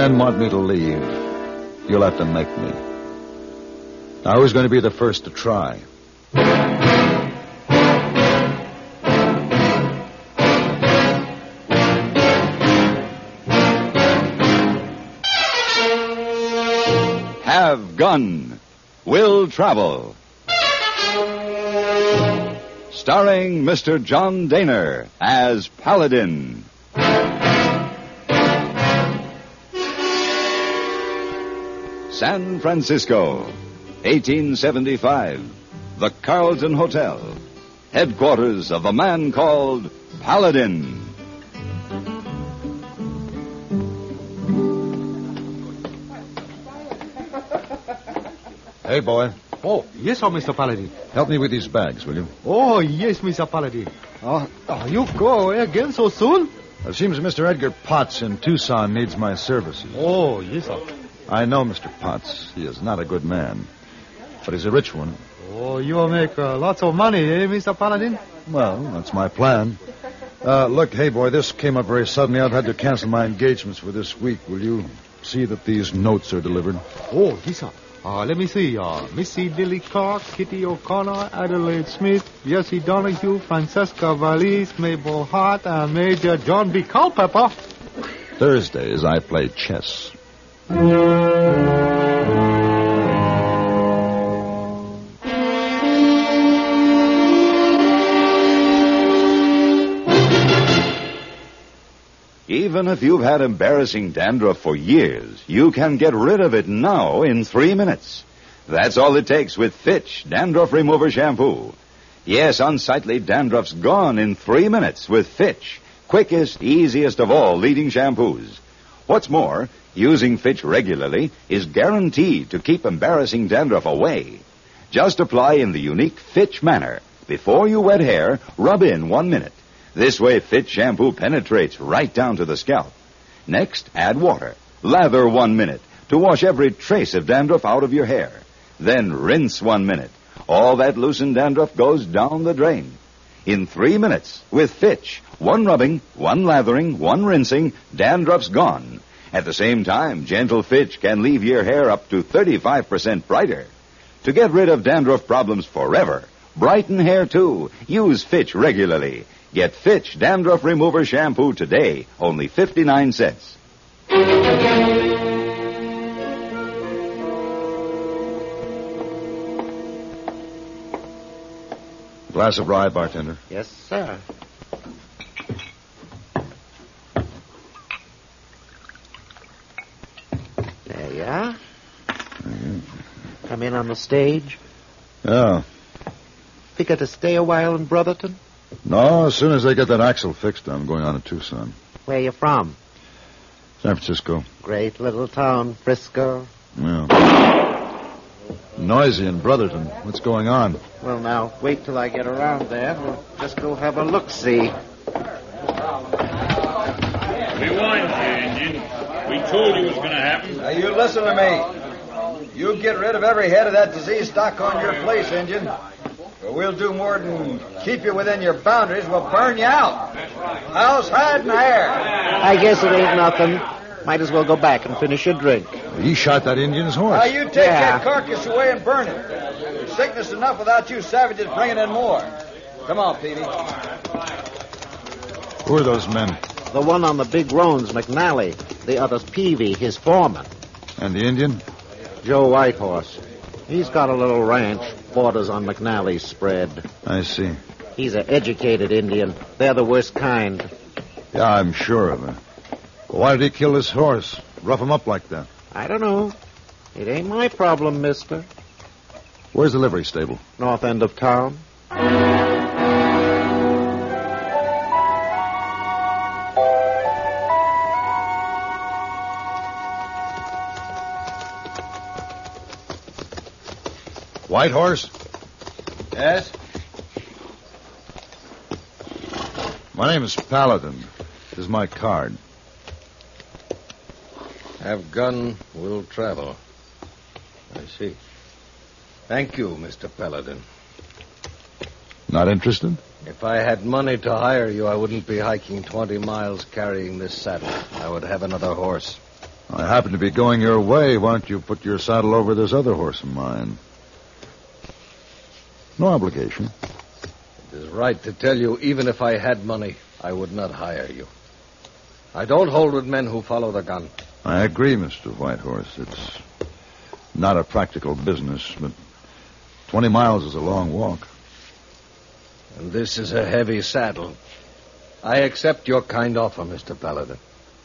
men want me to leave, you'll have to make me. Now, who's going to be the first to try? Have Gun Will Travel. Starring Mr. John Daner as Paladin. San Francisco, 1875. The Carlton Hotel. Headquarters of a man called Paladin. Hey, boy. Oh, yes, Mr. Paladin. Help me with these bags, will you? Oh, yes, Mr. Paladin. You go away again so soon? It seems Mr. Edgar Potts in Tucson needs my services. Oh, yes, sir. I know Mr. Potts. He is not a good man, but he's a rich one. Oh, you will make lots of money, eh, Mr. Paladin? Well, that's my plan. Look, hey, boy, this came up very suddenly. I've had to cancel my engagements for this week. Will you see that these notes are delivered? Oh, yes, sir. Let me see. Missy Dilly Clark, Kitty O'Connor, Adelaide Smith, Jessie Donahue, Francesca Valise, Mabel Hart, and Major John B. Culpepper. Thursdays, I play chess. Even if you've had embarrassing dandruff for years, you can get rid of it now in 3 minutes. That's all it takes with Fitch Dandruff Remover Shampoo. Yes, unsightly dandruff's gone in 3 minutes with Fitch. Quickest, easiest of all leading shampoos. What's more, using Fitch regularly is guaranteed to keep embarrassing dandruff away. Just apply in the unique Fitch manner. Before you wet hair, rub in 1 minute. This way, Fitch shampoo penetrates right down to the scalp. Next, add water. Lather 1 minute to wash every trace of dandruff out of your hair. Then rinse 1 minute. All that loosened dandruff goes down the drain. In 3 minutes, with Fitch, 1 rubbing, 1 lathering, 1 rinsing, dandruff's gone. At the same time, gentle Fitch can leave your hair up to 35% brighter. To get rid of dandruff problems forever, brighten hair too. Use Fitch regularly. Get Fitch Dandruff Remover Shampoo today, only 59 cents. Glass of rye, bartender. Yes, sir. There you are. Come in on the stage. Yeah. Figure to stay a while in Brotherton? No, as soon as they get that axle fixed, I'm going on to Tucson. Where you from? San Francisco. Great little town, Frisco. Yeah. Noisy in Brotherton. What's going on? Well, now, wait till I get around there. We'll just go have a look-see. We warned you, Indian. We told you it was going to happen. Now, you listen to me. You get rid of every head of that disease stock on your place, Injun. Or we'll do more than keep you within your boundaries. We'll burn you out. How's hide and hair? I guess it ain't nothing. Might as well go back and finish your drink. He shot that Indian's horse. Now, you take that carcass away and burn it. There's sickness enough without you savages bringing in more. Come on, Peavy. Who are those men? The one on the big roan's McNally. The other's Peavy, his foreman. And the Indian? Joe Whitehorse. He's got a little ranch, borders on McNally's spread. I see. He's an educated Indian. They're the worst kind. Yeah, I'm sure of it. Well, why did he kill this horse? Rough him up like that? I don't know. It ain't my problem, mister. Where's the livery stable? North end of town. Whitehorse? Yes? My name is Paladin. This is my card. Have gun, will travel. I see. Thank you, Mr. Paladin. Not interested? If I had money to hire you, I wouldn't be hiking 20 miles carrying this saddle. I would have another horse. I happen to be going your way. Why don't you put your saddle over this other horse of mine? No obligation. It is right to tell you, even if I had money, I would not hire you. I don't hold with men who follow the gun. I agree, Mr. Whitehorse. It's not a practical business, but 20 miles is a long walk. And this is a heavy saddle. I accept your kind offer, Mr. Paladin.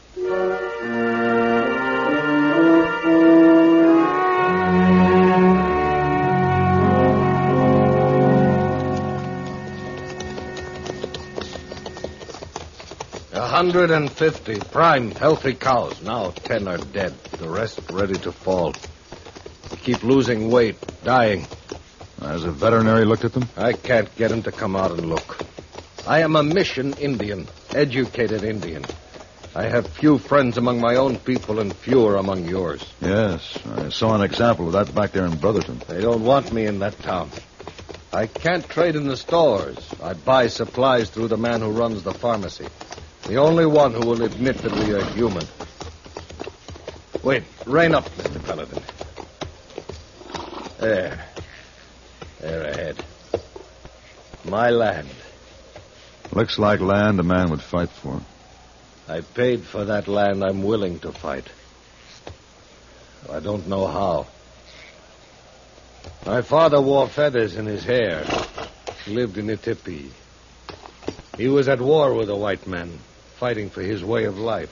$150 prime, healthy cows. Now 10 are dead. The rest ready to fall. Keep losing weight, dying. Has a veterinary looked at them? I can't get him to come out and look. I am a mission Indian, educated Indian. I have few friends among my own people and fewer among yours. Yes, I saw an example of that back there in Brotherton. They don't want me in that town. I can't trade in the stores. I buy supplies through the man who runs the pharmacy. The only one who will admit that we are human. Wait, rein up, Mr. Paladin. There. There ahead. My land. Looks like land a man would fight for. I paid for that land. I'm willing to fight. I don't know how. My father wore feathers in his hair. He lived in a teepee. He was at war with the white men, fighting for his way of life.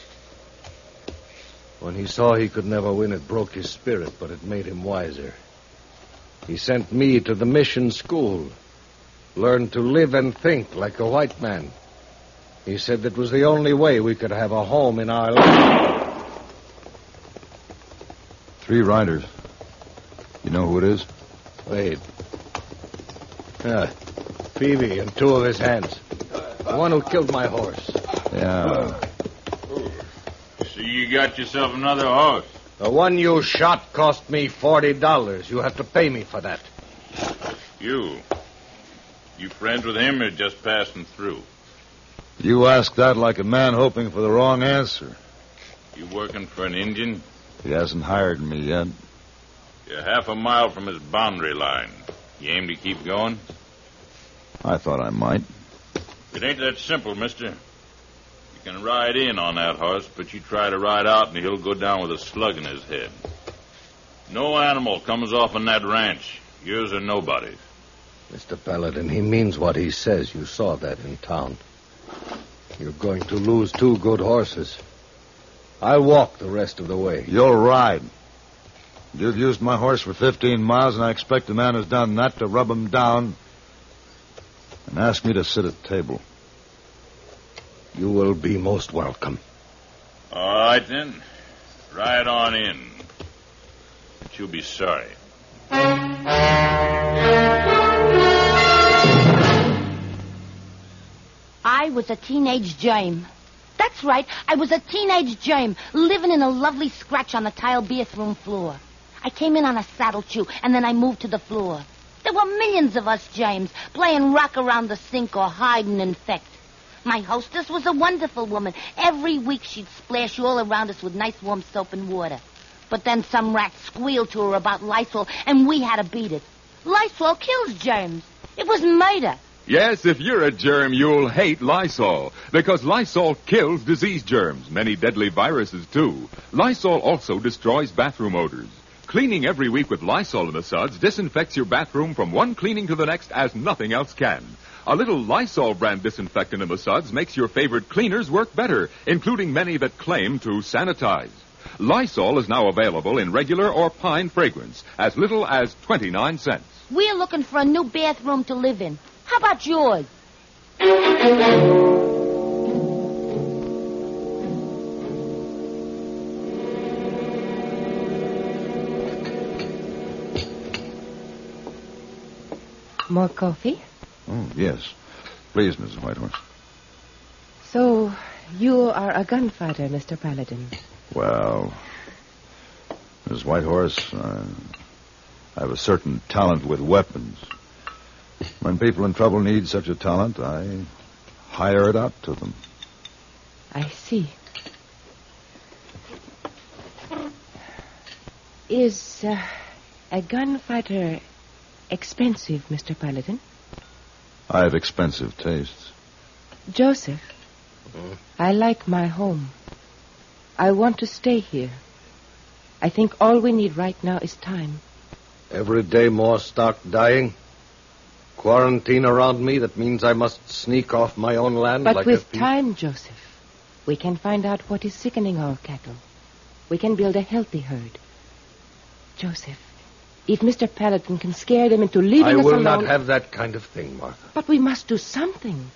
When he saw he could never win, it broke his spirit, but it made him wiser. He sent me to the mission school, learned to live and think like a white man. He said that was the only way we could have a home in our land. 3 riders. You know who it is? Wait. Peavy and 2 of his hands. The one who killed my horse. Yeah. So you got yourself another horse? The one you shot cost me $40. You have to pay me for that. You friends with him or just passing through? You ask that like a man hoping for the wrong answer. You working for an Indian? He hasn't hired me yet. You're half a mile from his boundary line. You aim to keep going? I thought I might. It ain't that simple, mister. You can ride in on that horse, but you try to ride out and he'll go down with a slug in his head. No animal comes off on that ranch. Yours or nobody's. Mr. Paladin, he means what he says. You saw that in town. You're going to lose 2 good horses. I'll walk the rest of the way. You'll ride. You've used my horse for 15 miles, and I expect a man who's done that to rub him down and ask me to sit at table. You will be most welcome. All right, then. Ride on in. But you'll be sorry. I was a teenage germ. That's right, I was a teenage germ, living in a lovely scratch on the tile bathroom floor. I came in on a saddle chew, and then I moved to the floor. There were millions of us germs, playing rock around the sink or hide and infect. My hostess was a wonderful woman. Every week she'd splash all around us with nice warm soap and water. But then some rat squealed to her about Lysol, and we had to beat it. Lysol kills germs. It was murder. Yes, if you're a germ, you'll hate Lysol, because Lysol kills disease germs, many deadly viruses, too. Lysol also destroys bathroom odors. Cleaning every week with Lysol in the suds disinfects your bathroom from one cleaning to the next as nothing else can. A little Lysol brand disinfectant in the suds makes your favorite cleaners work better, including many that claim to sanitize. Lysol is now available in regular or pine fragrance, as little as 29 cents. We're looking for a new bathroom to live in. How about yours? More coffee? Oh, yes. Please, Mrs. Whitehorse. So, you are a gunfighter, Mr. Paladin. Well, Mrs. Whitehorse, I have a certain talent with weapons. When people in trouble need such a talent, I hire it out to them. I see. Is a gunfighter expensive, Mr. Paladin? I have expensive tastes. Joseph, I like my home. I want to stay here. I think all we need right now is time. Every day more stock dying. Quarantine around me, that means I must sneak off my own land But like with a thief. time, Joseph, we can find out what is sickening our cattle. We can build a healthy herd. Joseph, if Mr. Paladin can scare them into leaving I us will alone... not have that kind of thing, Martha. But we must do something.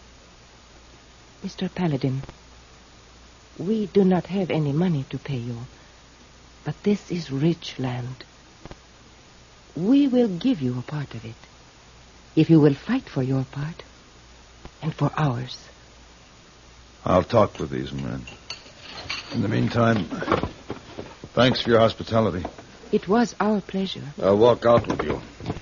Mr. Paladin, we do not have any money to pay you, but this is rich land. We will give you a part of it, if you will fight for your part and for ours. I'll talk with these men. In the meantime, thanks for your hospitality. It was our pleasure. I'll walk out with you.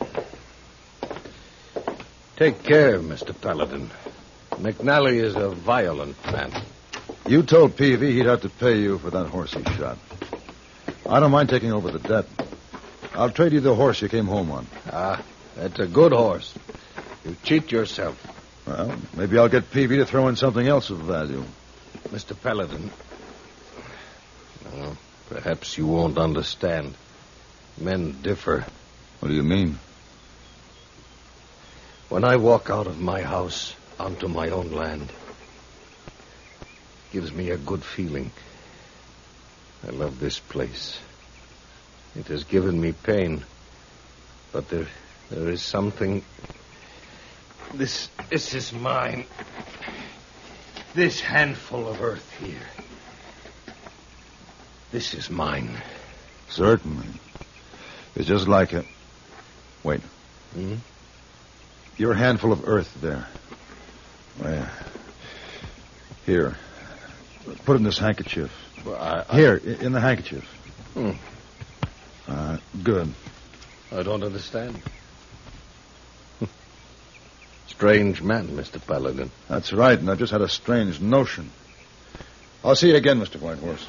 Take care, Mr. Paladin. McNally is a violent man. You told Peavy he'd have to pay you for that horse he shot. I don't mind taking over the debt. I'll trade you the horse you came home on. Ah, that's a good horse. You cheat yourself. Well, maybe I'll get Peavy to throw in something else of value. Mr. Paladin, perhaps you won't understand. Men differ. What do you mean? When I walk out of my house onto my own land, it gives me a good feeling. I love this place. It has given me pain, but there is something. This is mine. This handful of earth here. This is mine. Certainly. It's just like a... Wait. Hmm? Your handful of earth there. Well, here. Put it in this handkerchief. Well, Here, in the handkerchief. Hmm. Good. I don't understand. Strange man, Mr. Paladin. That's right, and I've just had a strange notion. I'll see you again, Mr. Whitehorse.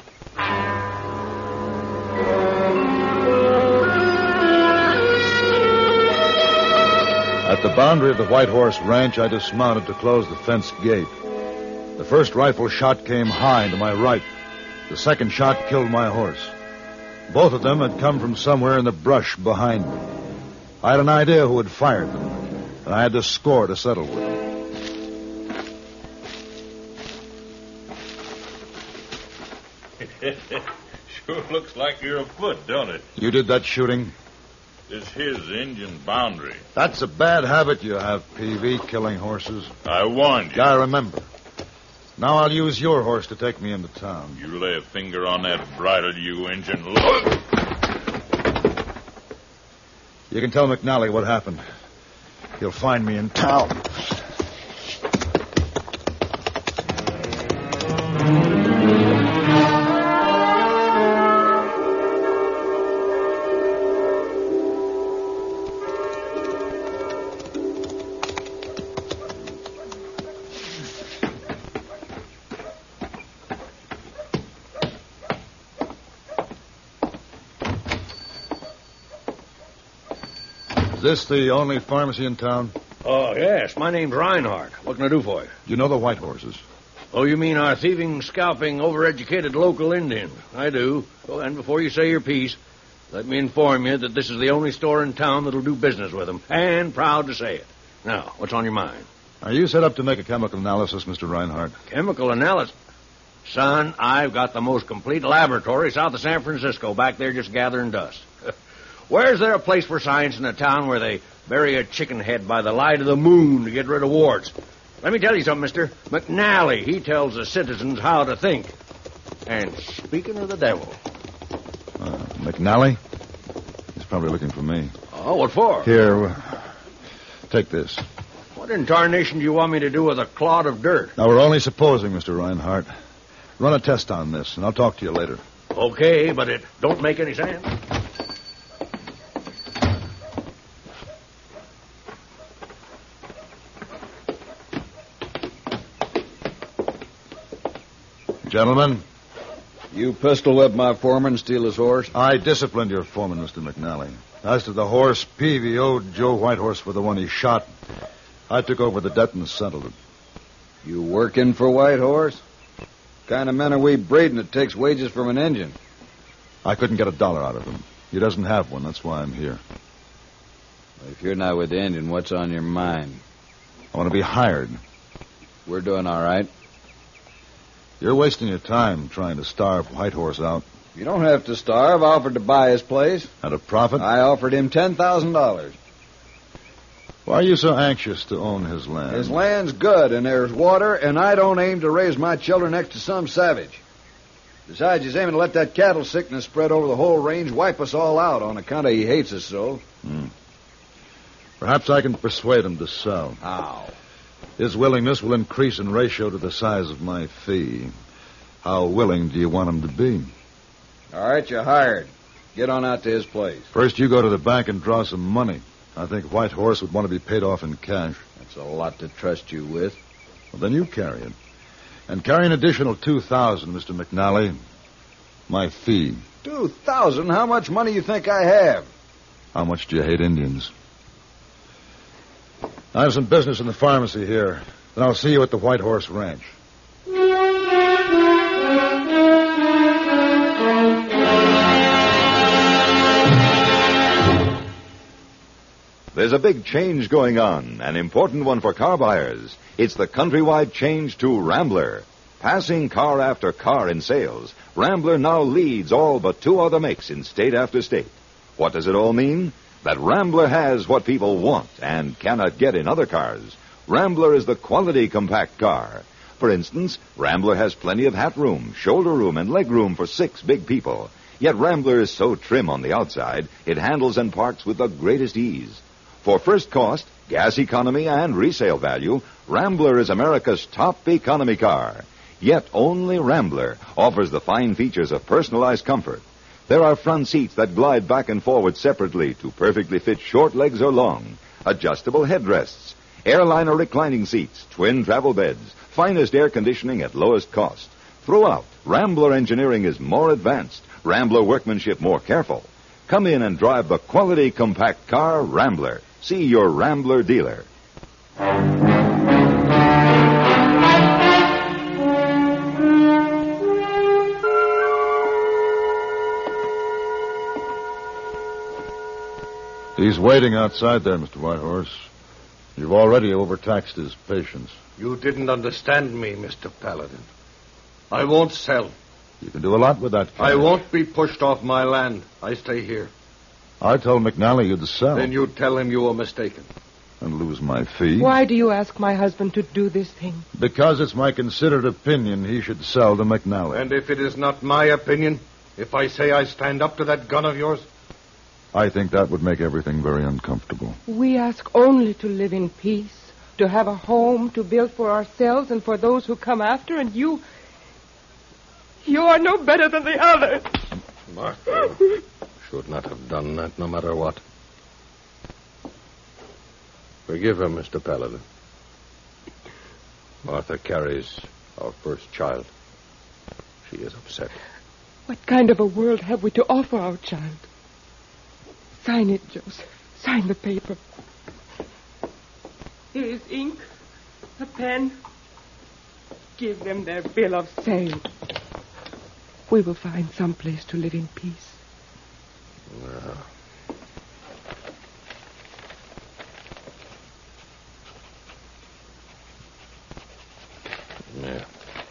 At the boundary of the White Horse Ranch, I dismounted to close the fence gate. The first rifle shot came high to my right. The second shot killed my horse. Both of them had come from somewhere in the brush behind me. I had an idea who had fired them, and I had to score to settle with. Sure looks like you're afoot, don't it? You did that shooting? This here's the Indian boundary. That's a bad habit you have, Peavy, killing horses. I warned you. I remember. Now I'll use your horse to take me into town. You lay a finger on that bridle, you Injun. Look! You can tell McNally what happened. He'll find me in town. Is this the only pharmacy in town? Oh, yes. My name's Reinhardt. What can I do for you? You know the White Horses? Oh, you mean our thieving, scalping, overeducated local Indians? I do. Oh, and before you say your piece, let me inform you that this is the only store in town that'll do business with them, and proud to say it. Now, what's on your mind? Are you set up to make a chemical analysis, Mr. Reinhardt? Chemical analysis? Son, I've got the most complete laboratory south of San Francisco, back there just gathering dust. Where's there a place for science in a town where they bury a chicken head by the light of the moon to get rid of warts? Let me tell you something, mister. McNally, he tells the citizens how to think. And speaking of the devil... McNally? He's probably looking for me. Oh, what for? Here, take this. What in tarnation do you want me to do with a clod of dirt? Now, we're only supposing, Mr. Reinhardt. Run a test on this, and I'll talk to you later. Okay, but it don't make any sense. Gentlemen, You pistol-whipped my foreman, steal his horse? I disciplined your foreman, Mr. McNally. As to the horse, Peavy owed Joe Whitehorse for the one he shot. I took over the debt and settled it. You working for Whitehorse? What kind of men are we breeding that takes wages from an engine? I couldn't get $1 out of him. He doesn't have one. That's why I'm here. If you're not with the engine, what's on your mind? I want to be hired. We're doing all right. You're wasting your time trying to starve Whitehorse out. You don't have to starve. I offered to buy his place. At a profit? I offered him $10,000. Why are you so anxious to own his land? His land's good, and there's water, and I don't aim to raise my children next to some savage. Besides, he's aiming to let that cattle sickness spread over the whole range, wipe us all out on account of he hates us so. Perhaps I can persuade him to sell. How? His willingness will increase in ratio to the size of my fee. How willing do you want him to be? All right, you're hired. Get on out to his place. First, you go to the bank and draw some money. I think Whitehorse would want to be paid off in cash. That's a lot to trust you with. Well, then you carry it. And carry an additional $2,000, Mr. McNally. My fee. $2,000? How much money you think I have? How much do you hate Indians? I have some business in the pharmacy here. Then I'll see you at the Whitehorse Ranch. There's a big change going on, an important one for car buyers. It's the countrywide change to Rambler. Passing car after car in sales, Rambler now leads all but 2 other makes in state after state. What does it all mean? That Rambler has what people want and cannot get in other cars. Rambler is the quality compact car. For instance, Rambler has plenty of hat room, shoulder room, and leg room for 6 big people. Yet Rambler is so trim on the outside, it handles and parks with the greatest ease. For first cost, gas economy, and resale value, Rambler is America's top economy car. Yet only Rambler offers the fine features of personalized comfort. There are front seats that glide back and forward separately to perfectly fit short legs or long, adjustable headrests, airliner reclining seats, twin travel beds, finest air conditioning at lowest cost. Throughout, Rambler engineering is more advanced, Rambler workmanship more careful. Come in and drive the quality compact car, Rambler. See your Rambler dealer. He's waiting outside there, Mr. Whitehorse. You've already overtaxed his patience. You didn't understand me, Mr. Paladin. I won't sell. You can do a lot with that cash. I won't be pushed off my land. I stay here. I told McNally you'd sell. Then you tell him you were mistaken. And lose my fee. Why do you ask my husband to do this thing? Because it's my considered opinion he should sell to McNally. And if it is not my opinion, if I say I stand up to that gun of yours? I think that would make everything very uncomfortable. We ask only to live in peace, to have a home to build for ourselves and for those who come after, and you are no better than the others. Martha should not have done that, no matter what. Forgive her, Mr. Paladin. Martha carries our first child. She is upset. What kind of a world have we to offer our child? Sign it, Joseph. Sign the paper. Here is ink, a pen. Give them their bill of sale. We will find some place to live in peace. No. Yeah.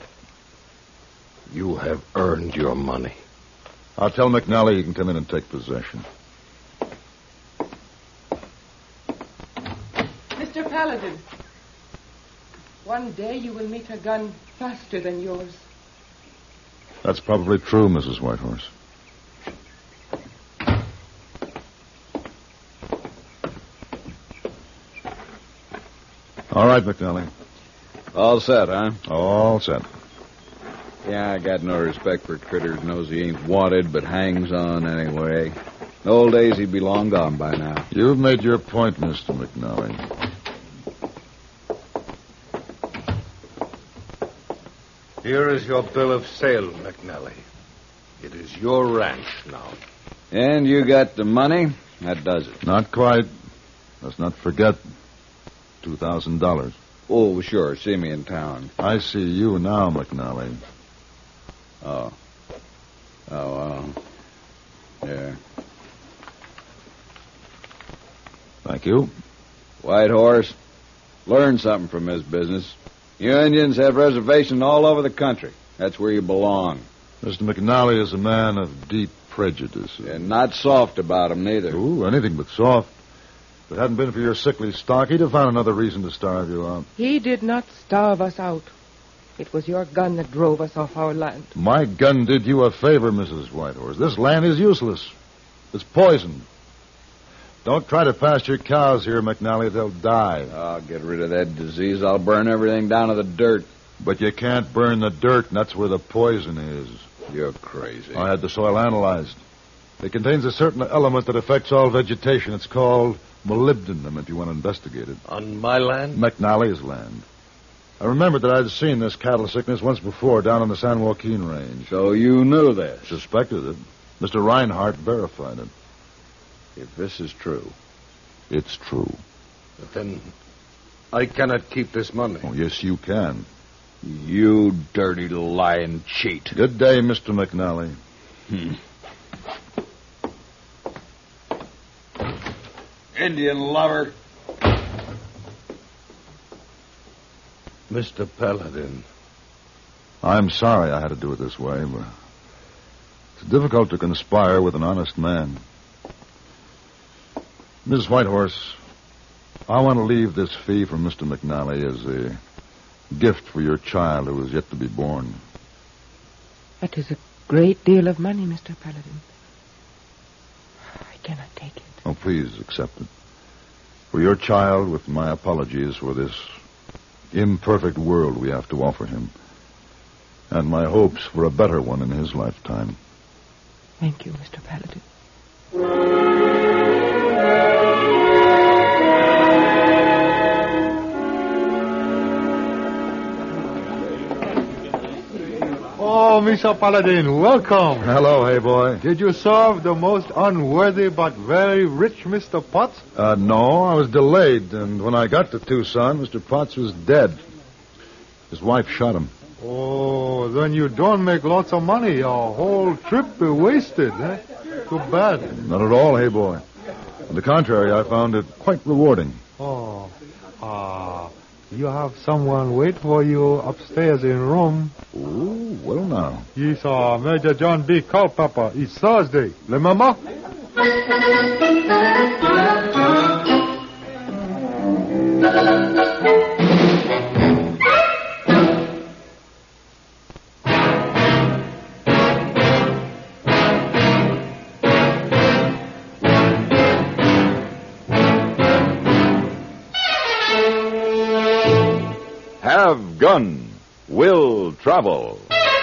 You have earned your money. I'll tell McNally you can come in and take possession. Mr. Paladin, one day you will meet a gun faster than yours. That's probably true, Mrs. Whitehorse. All right, McNally. All set, huh? All set. Yeah, I got no respect for critters. Knows he ain't wanted, but hangs on anyway. In old days, he'd be long gone by now. You've made your point, Mr. McNally. Here is your bill of sale, McNally. It is your ranch now. And you got the money? That does it. Not quite. Let's not forget $2,000. Oh, sure. See me in town. I see you now, McNally. Oh. Oh, yeah. Thank you. White Horse, learn something from this business. You Indians have reservations all over the country. That's where you belong. Mr. McNally is a man of deep prejudice. And not soft about them, neither. Ooh, anything but soft. If it hadn't been for your sickly stock, he'd have found another reason to starve you out. He did not starve us out. It was your gun that drove us off our land. My gun did you a favor, Mrs. Whitehorse. This land is useless. It's poisoned. Don't try to pasture your cows here, McNally. They'll die. I'll get rid of that disease. I'll burn everything down to the dirt. But you can't burn the dirt, and that's where the poison is. You're crazy. I had the soil analyzed. It contains a certain element that affects all vegetation. It's called molybdenum, if you want to investigate it. On my land? McNally's land. I remembered that I'd seen this cattle sickness once before down on the San Joaquin Range. So you knew this? Suspected it. Mr. Reinhardt verified it. If this is true. It's true. But then I cannot keep this money. Oh, yes, you can. You dirty lying cheat. Good day, Mr. McNally. Indian lover. Mr. Paladin. I'm sorry I had to do it this way, but it's difficult to conspire with an honest man. Mrs. Whitehorse, I want to leave this fee from Mr. McNally as a gift for your child who is yet to be born. That is a great deal of money, Mr. Paladin. I cannot take it. Oh, please accept it. For your child, with my apologies for this imperfect world we have to offer him, and my hopes for a better one in his lifetime. Thank you, Mr. Paladin. Oh, Mr. Paladin, welcome. Hello, hey boy. Did you serve the most unworthy but very rich Mr. Potts? No, I was delayed, and when I got to Tucson, Mr. Potts was dead. His wife shot him. Oh, then you don't make lots of money. Your whole trip be wasted, eh? Too bad. Not at all, hey boy. On the contrary, I found it quite rewarding. Oh, you have someone wait for you upstairs in room. Ooh, well now. Yes, Major John B. Culpepper. It's Thursday. Remember? Have Gun Will Travel.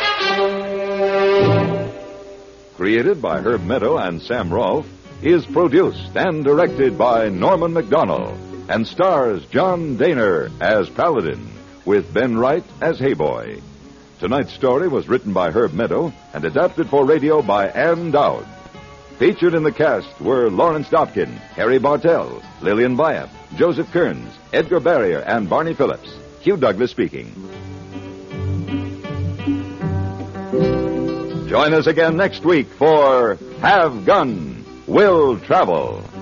Created by Herb Meadow and Sam Rolfe, is produced and directed by Norman McDonnell, and stars John Daner as Paladin, with Ben Wright as Hayboy. Tonight's story was written by Herb Meadow and adapted for radio by Ann Dowd. Featured in the cast were Lawrence Dobkin, Harry Bartell, Lillian Byatt, Joseph Kearns, Edgar Barrier, and Barney Phillips. Hugh Douglas speaking. Join us again next week for Have Gun Will Travel.